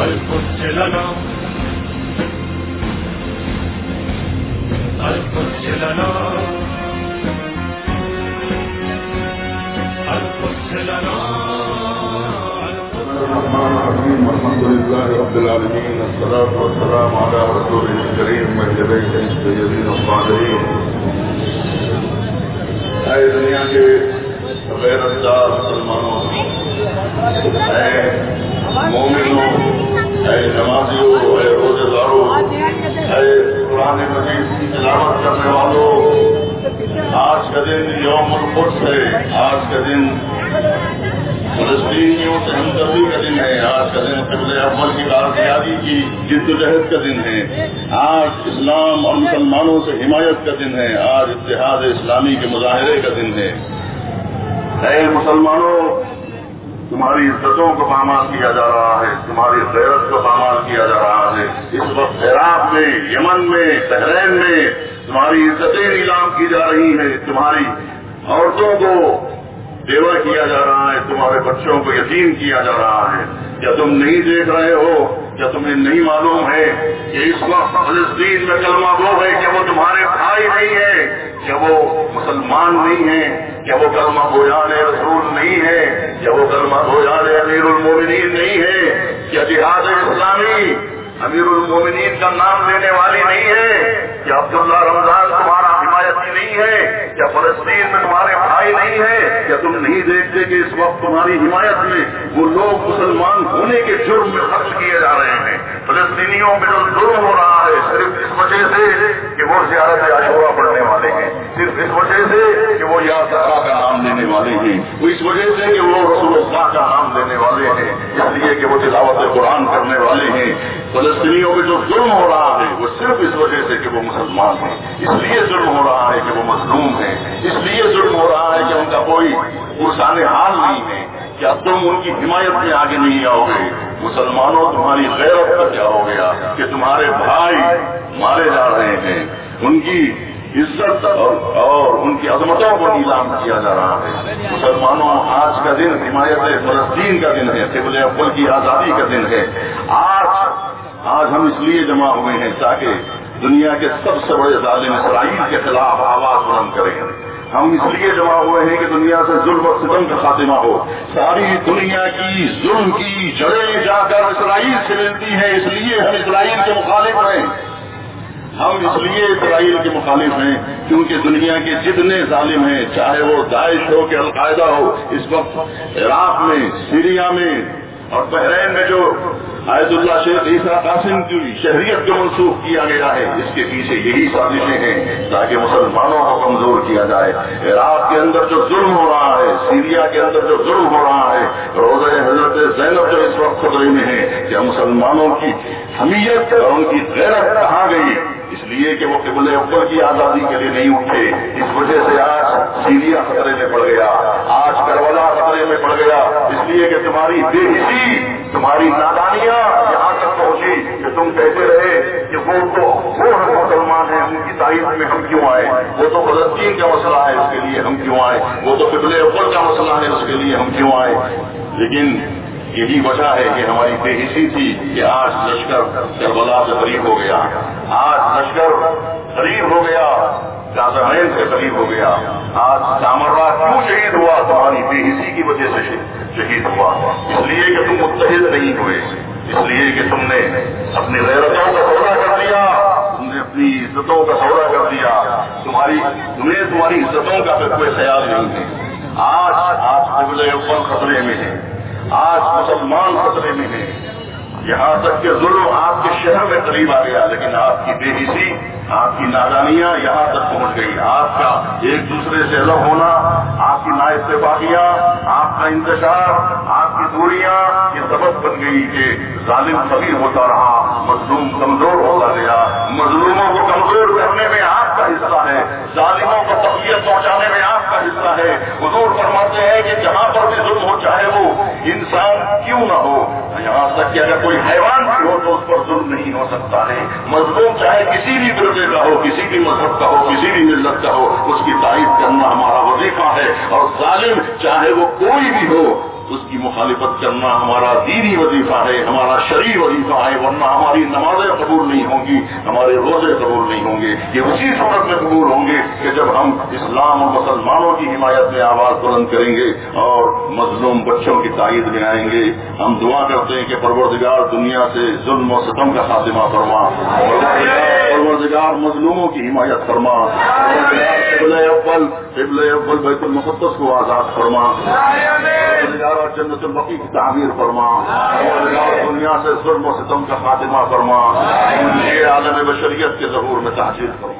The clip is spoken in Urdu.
القدس لنا القدس لنا القدس لنا. الرحمن الرحيم. الحمد لله رب العالمين. الصلاة والسلام على رسوله الكريم من يديه السيدين الصالحين. اے دنیا کے غیرت دار مسلمانوں، اے مومنوں، اے نمازیوں، اے روزے داروں، اے قرآن مجید کی تلاوت کرنے والوں، آج کا دن یوم القدس ہے. آج کا دن فلسطینیوں سے ہمدردی کا دن ہے. آج کا دن قبلہ اول کی کارکردگی کی جد و جہد کا دن ہے. آج اسلام اور مسلمانوں سے حمایت کا دن ہے. آج اتحاد اسلامی کے مظاہرے کا دن ہے. اے مسلمانوں، تمہاری عزتوں کو پامال کیا جا رہا ہے، تمہاری غیرت کو پامال کیا جا رہا ہے. اس وقت عراق میں، یمن میں، بحرین میں تمہاری عزتیں نیلام کی جا رہی ہیں. تمہاری عورتوں کو بیوہ کیا جا رہا ہے، تمہارے بچوں کو یتیم کیا جا رہا ہے. کیا تم نہیں دیکھ رہے ہو؟ کیا تمہیں نہیں معلوم ہے کہ اس وقت فلسطین میں کلمہ وہ ہے کہ وہ تمہارے بھائی نہیں ہے؟ کیا وہ مسلمان نہیں ہیں؟ کیا وہ کلمہ گویان رسول نہیں ہے؟ کیا وہ کلمہ گویان امیر المومنین نہیں ہے؟ کیا جہاد اسلامی امیر المومنین کا نام لینے والی نہیں ہے؟ کیا عبداللہ رمضان تمہارا حمایتی نہیں ہے؟ کیا فلسطین میں تمہارے بھائی نہیں ہے؟ کیا تم نہیں دیکھتے کہ اس وقت تمہاری حمایت میں وہ لوگ مسلمان ہونے کے جرم میں خرچ کیے جا رہے ہیں؟ فلسطینیوں میں جو ظلم ہو رہا ہے صرف اس وجہ سے کہ وہ زیارت عاشورہ پڑھنے والے ہیں، صرف اس وجہ سے کہ وہ یا سارا کا نام لینے والے ہیں، وہ اس وجہ سے کہ وہ رسول اللہ کا نام لینے والے ہیں، اس لیے کہ وہ تلاوت قرآن کرنے والے ہیں. فلسطینیوں میں جو ظلم ہو رہا ہے وہ صرف اس وجہ سے کہ وہ مسلمان ہیں. اس لیے ظلم ہو رہا ہے کہ وہ مظلوم ہیں. اس لیے ظلم ہو رہا ہے کہ ان کا کوئی پرسان حال نہیں ہے. کیا تم ان کی حمایت میں آگے نہیں آؤ گے؟ مسلمانوں، تمہاری غیرت کا کیا ہو گیا کہ تمہارے بھائی مارے جا رہے ہیں، ان کی عزت اور ان کی عظمتوں کو نیلام کیا جا رہا ہے. مسلمانوں، آج کا دن حمایت فلسطین کا دن ہے، قبلہ اول کی آزادی کا دن ہے. آج ہم اس لیے جمع ہوئے ہیں تاکہ دنیا کے سب سے بڑے ظالم اسرائیل کے خلاف آواز بلند کریں. ہم اس لیے جمع ہوئے ہیں کہ دنیا سے ظلم و ستم کا خاتمہ ہو. ساری دنیا کی ظلم کی جڑیں جا کر اسرائیل سے ملتی ہیں، اس لیے ہم اسرائیل کے مخالف ہیں. ہم اس لیے اسرائیل کے مخالف ہیں کیونکہ دنیا کے جتنے ظالم ہیں، چاہے وہ داعش ہو کہ القاعدہ ہو، اس وقت عراق میں، سیریا میں اور بحرین میں جو آیت اللہ شیخ عیسیٰ قاسم کی شہریت کو منسوخ کیا گیا ہے، اس کے پیچھے یہی سازشیں ہیں تاکہ مسلمانوں کو کمزور کیا جائے. عراق کے اندر جو ظلم ہو رہا ہے، سیریا کے اندر جو ظلم ہو رہا ہے، روضہ حضرت زینب جو اس وقت خطرے میں ہے، کیا مسلمانوں کی حمیت اور ان کی غیرت کہاں گئی؟ اس لیے کہ وہ قبلہ اول کی آزادی کے لیے نہیں اٹھے. اس وجہ سے آج سیریا خطرے میں پڑ گیا، آج کربلا خطرے میں پڑ گیا. اس لیے کہ تمہاری بے حسی، تمہاری نادانیاں یہاں تک پہنچی کہ تم کہتے رہے کہ وہ مسلمان ہیں، ان کی تائید میں ہم کیوں آئے؟ وہ تو فلسطین کا مسئلہ ہے، اس کے لیے ہم کیوں آئے؟ وہ تو قبلہ اول کا مسئلہ ہے، اس کے لیے ہم کیوں آئے؟ لیکن یہی وجہ ہے کہ ہماری بے حسی تھی کہ آج لشکر کربلا سے قریب ہو گیا، آج لشکر قریب ہو گیا، قاسمین سے قریب ہو گیا. آج سامرا کیوں شہید ہوا؟ تمہاری بے حسی کی وجہ سے شہید ہوا. اس لیے کہ تم متحد نہیں ہوئے، اس لیے کہ تم نے اپنی غیرتوں کا سودا کر دیا، تم نے اپنی عزتوں کا سودا کر دیا. تمہیں تمہاری عزتوں کا پھر کوئی خیال نہیں ہے. آج قبلہ اول خطرے میں ہے، آج مسلمان خطرے میں ہیں. یہاں تک کہ ظلم آپ کے شہر میں قریب آ گیا، لیکن آپ کی بے حسی، آپ کی نادانیاں یہاں تک پہنچ گئی. آپ کا ایک دوسرے سے الگ ہونا، آپ کی نااتفاقیاں، آپ کا انتشار، آپ کی دوریاں یہ سبب بن گئی کہ ظالم قوی ہوتا رہا، مظلوم کمزور ہوتا گیا. مظلوموں کو کمزور کرنے میں آپ کا حصہ ہے، ظالموں کو تقویت پہنچانے میں آپ کا حصہ ہے. حضور فرماتے ہیں کہ جہاں پر بھی ظلم ہو، چاہے وہ انسان کیوں نہ ہو، یہاں تک کہ اگر کوئی حیوان بھی ہو تو اس پر ظلم نہیں ہو سکتا ہے. مظلوم چاہے کسی بھی درجے کا ہو، کسی بھی مذہب کا ہو، کسی بھی ملت کا ہو، اس کی تائید کرنا ہمارا وظیفہ ہے. اور ظالم چاہے وہ کوئی بھی ہو، اس کی مخالفت کرنا ہمارا دینی وظیفہ ہے، ہمارا شرعی وظیفہ ہے، ورنہ ہماری نمازیں قبول نہیں ہوں گی، ہمارے روزے قبول نہیں ہوں گے۔ یہ اسی صورت میں قبول ہوں گے کہ جب ہم اسلام اور مسلمانوں کی حمایت میں آواز بلند کریں گے اور مظلوم بچوں کی تائید میں آئیں گے۔ ہم دعا کرتے ہیں کہ پروردگار دنیا سے ظلم و ستم کا خاتمہ فرما، پروردگار مظلوموں کی حمایت فرما، قبلہ اول بیت المقدس کو آزاد فرما، پروردگار جنت البقیع کی تعمیر فرما، پروردگار دنیا سے ظلم و ستم کا خاتمہ فرما، یہ عالم بشریت کے ظہور میں تحقیق فرما۔